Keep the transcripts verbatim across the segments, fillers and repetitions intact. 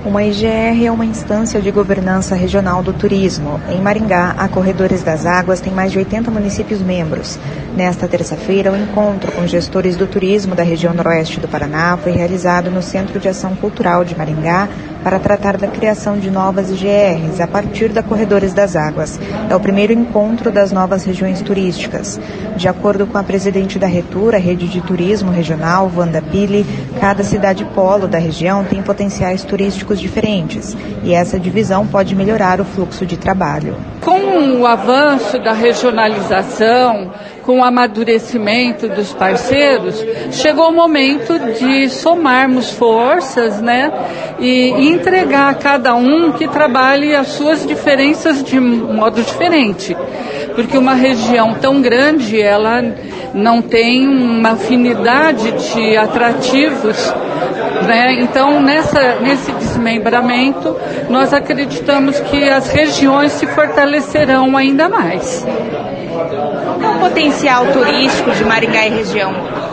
Uma I G R é uma instância de governança regional do turismo. Em Maringá, a Corredores das Águas tem mais de oitenta municípios membros. Nesta terça-feira, o encontro com gestores do turismo da região noroeste do Paraná foi realizado no Centro de Ação Cultural de Maringá para tratar da criação de novas I G Rs a partir da Corredores das Águas. É o primeiro encontro das novas regiões turísticas. De acordo com a presidente da Retur, a Rede de Turismo Regional, Wanda Pili, cada cidade polo da região tem potenciais turísticos diferentes e essa divisão pode melhorar o fluxo de trabalho. Com o avanço da regionalização, com o amadurecimento dos parceiros, chegou o momento de somarmos forças, né, e entregar a cada um que trabalhe as suas diferenças de modo diferente. Porque uma região tão grande, ela não tem uma afinidade de atrativos, né? Então, nessa, nesse desmembramento, nós acreditamos que as regiões se fortalecerão ainda mais. Qual é o potencial turístico de Maringá e região?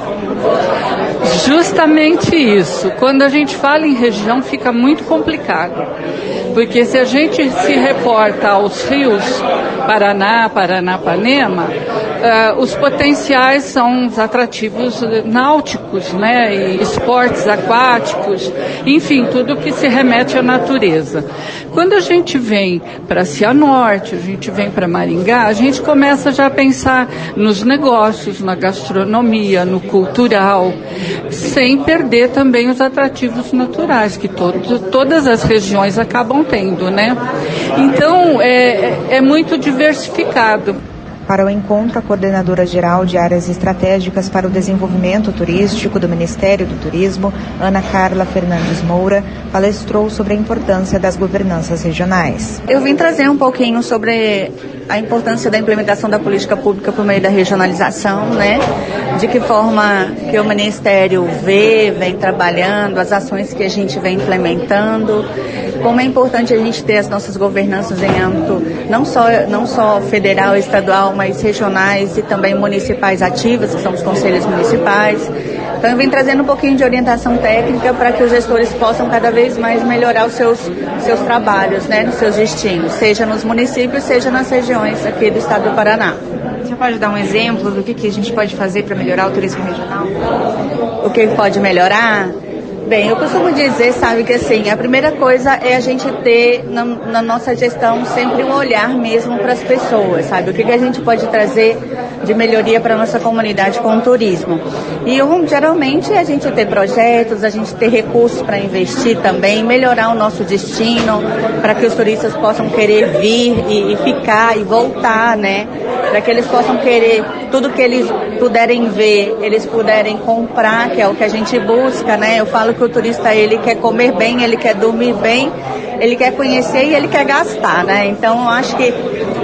Justamente isso. Quando a gente fala em região, fica muito complicado. Porque se a gente se reporta aos rios Paraná, Paranapanema, uh, os potenciais são os atrativos náuticos, né, e esportes aquáticos, enfim, tudo que se remete à natureza. Quando a gente vem para Cianorte, a gente vem para Maringá, a gente começa já a pensar nos negócios, na gastronomia, no cultural, sem perder também os atrativos naturais, que todo, todas as regiões acabam tendo, né? Então, é, é muito diversificado. Para o encontro, a coordenadora geral de áreas estratégicas para o desenvolvimento turístico do Ministério do Turismo, Ana Carla Fernandes Moura, palestrou sobre a importância das governanças regionais. Eu vim trazer um pouquinho sobre a importância da implementação da política pública por meio da regionalização, né? De que forma que o Ministério vê, vem trabalhando, as ações que a gente vem implementando, como é importante a gente ter as nossas governanças em âmbito não só, não só federal, estadual, mas regionais e também municipais ativas, que são os conselhos municipais. Então eu vim trazendo um pouquinho de orientação técnica para que os gestores possam cada vez mais melhorar os seus, seus trabalhos, né, nos seus destinos, seja nos municípios, seja nas regiões aqui do estado do Paraná. Você pode dar um exemplo do que, que a gente pode fazer para melhorar o turismo regional? O que pode melhorar? Bem, eu costumo dizer, sabe, que assim, a primeira coisa é a gente ter na, na nossa gestão sempre um olhar mesmo para as pessoas, sabe? O que, que a gente pode trazer de melhoria para a nossa comunidade com o turismo. E um, geralmente a gente ter projetos, a gente ter recursos para investir também, melhorar o nosso destino, para que os turistas possam querer vir e, e ficar e voltar, né? Para que eles possam querer, tudo que eles puderem ver, eles puderem comprar, que é o que a gente busca, né? Eu falo que o turista, ele quer comer bem, ele quer dormir bem, ele quer conhecer e ele quer gastar, né? Então, eu acho que,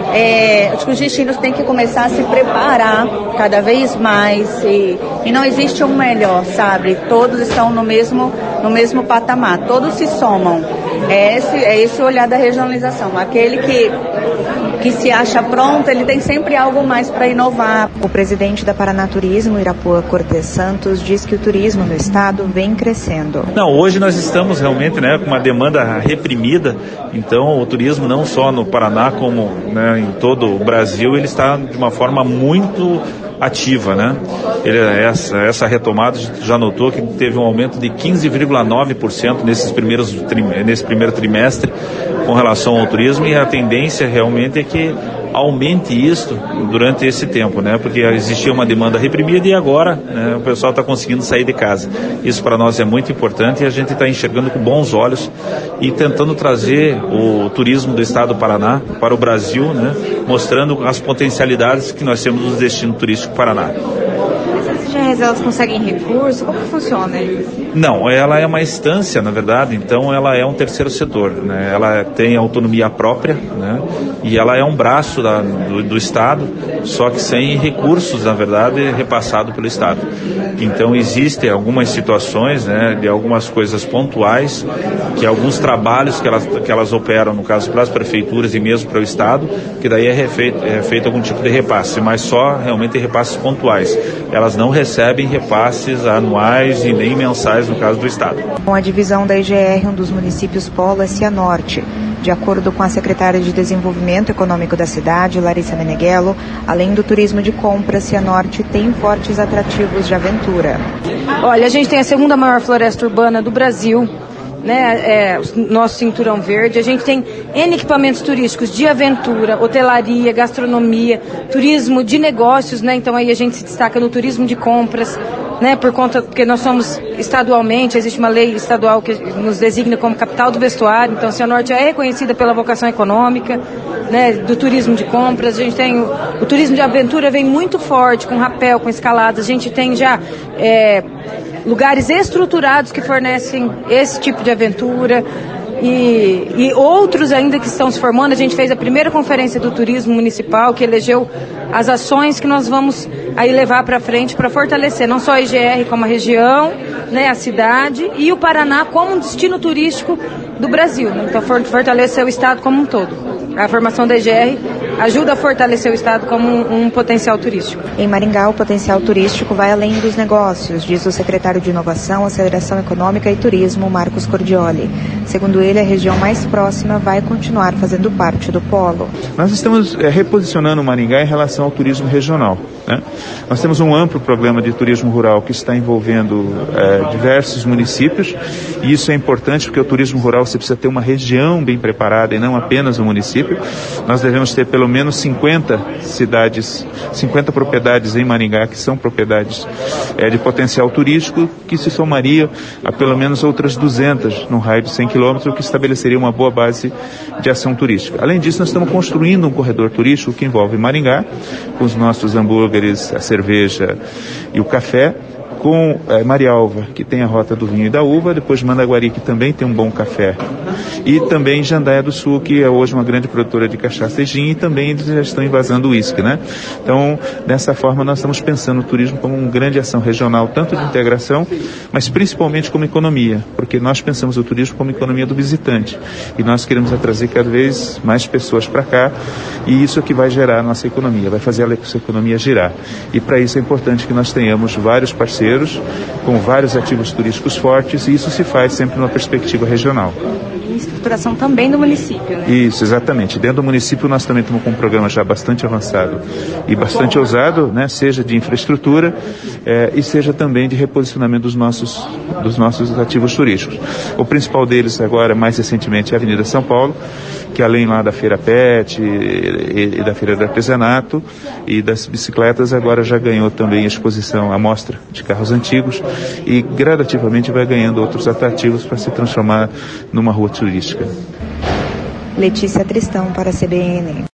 é, acho que os destinos têm que começar a se preparar cada vez mais e, e não existe um melhor, sabe? Todos estão no mesmo, no mesmo patamar, todos se somam. É esse, é esse o olhar da regionalização. Aquele que que se acha pronto, ele tem sempre algo mais para inovar. O presidente da Paraná Turismo, Irapuã Cortes Santos, diz que o turismo no estado vem crescendo. Não, hoje nós estamos realmente, né, com uma demanda reprimida, então o turismo não só no Paraná como, né, em todo o Brasil, ele está de uma forma muito ativa, né? Ele, essa, essa retomada já notou que teve um aumento de quinze vírgula nove por cento nesses primeiros, nesse primeiro trimestre com relação ao turismo, e a tendência realmente é que aumente isso durante esse tempo, né? Porque existia uma demanda reprimida e agora, né, o pessoal está conseguindo sair de casa. Isso para nós é muito importante e a gente está enxergando com bons olhos e tentando trazer o turismo do estado do Paraná para o Brasil, né, mostrando as potencialidades que nós temos no destino turístico Paraná. Essas I G Rs, elas conseguem recurso? Como que funciona isso? Não, ela é uma instância, na verdade, então ela é um terceiro setor, né? Ela tem autonomia própria, né? E ela é um braço da, do, do Estado, só que sem recursos, na verdade, repassado pelo Estado. Então existem algumas situações, né, de algumas coisas pontuais, que alguns trabalhos que elas, que elas operam, no caso para as prefeituras e mesmo para o Estado, que daí é feito, é feito algum tipo de repasse, mas só realmente repasses pontuais. Elas não recebem recebem repasses anuais e nem mensais no caso do Estado. Com a divisão da I G R, um dos municípios polo é Cianorte. De acordo com a secretária de Desenvolvimento Econômico da cidade, Larissa Meneghello, além do turismo de compras, Cianorte tem fortes atrativos de aventura. Olha, a gente tem a segunda maior floresta urbana do Brasil, né, é, o nosso cinturão verde. A gente tem N equipamentos turísticos de aventura, hotelaria, gastronomia, turismo de negócios, né? Então aí a gente se destaca no turismo de compras, né, por conta que nós somos estadualmente, existe uma lei estadual que nos designa como capital do vestuário. Então Cianorte é reconhecida pela vocação econômica, né, do turismo de compras. A gente tem o, o turismo de aventura vem muito forte, com rapel, com escaladas. A gente tem já é, lugares estruturados que fornecem esse tipo de aventura. E, e outros ainda que estão se formando. A gente fez a primeira conferência do turismo municipal, que elegeu as ações que nós vamos aí levar para frente para fortalecer não só a I G R como a região, né, a cidade e o Paraná como um destino turístico do Brasil, né? Então fortalecer o estado como um todo. A formação da I G R ajuda a fortalecer o estado como um, um potencial turístico. Em Maringá, o potencial turístico vai além dos negócios, diz o secretário de Inovação, Aceleração Econômica e Turismo, Marcos Cordioli. Segundo ele, a região mais próxima vai continuar fazendo parte do polo. Nós estamos é, reposicionando o Maringá em relação ao turismo regional, né? Nós temos um amplo programa de turismo rural que está envolvendo é, diversos municípios, e isso é importante porque o turismo rural você precisa ter uma região bem preparada e não apenas um município. Nós devemos ter pelo menos cinquenta cidades, cinquenta propriedades em Maringá que são propriedades é, de potencial turístico, que se somaria a pelo menos outras duzentas no raio de cem quilômetros, o que estabeleceria uma boa base de ação turística. Além disso, nós estamos construindo um corredor turístico que envolve Maringá, com os nossos hambúrgueres, a cerveja e o café, com é, Marialva, que tem a rota do vinho e da uva, depois Mandaguari, que também tem um bom café, e também Jandaia do Sul, que é hoje uma grande produtora de cachaça e gin, e também eles já estão invasando o uísque, né? Então, dessa forma, nós estamos pensando o turismo como uma grande ação regional, tanto de integração, mas principalmente como economia, porque nós pensamos o turismo como economia do visitante, e nós queremos trazer cada vez mais pessoas para cá, e isso é que vai gerar a nossa economia, vai fazer a nossa economia girar. E para isso é importante que nós tenhamos vários parceiros, com vários ativos turísticos fortes, e isso se faz sempre numa perspectiva regional. E estruturação também do município, né? Isso, exatamente. Dentro do município nós também estamos com um programa já bastante avançado e bastante ousado, né? Seja de infraestrutura eh, e seja também de reposicionamento dos nossos, dos nossos ativos turísticos. O principal deles agora, mais recentemente, é a Avenida São Paulo, que além lá da Feira Pet e, e da Feira do Artesanato e das bicicletas, agora já ganhou também a exposição, a mostra de carros antigos, e gradativamente vai ganhando outros atrativos para se transformar numa rua turística. Letícia Tristão para a C B N.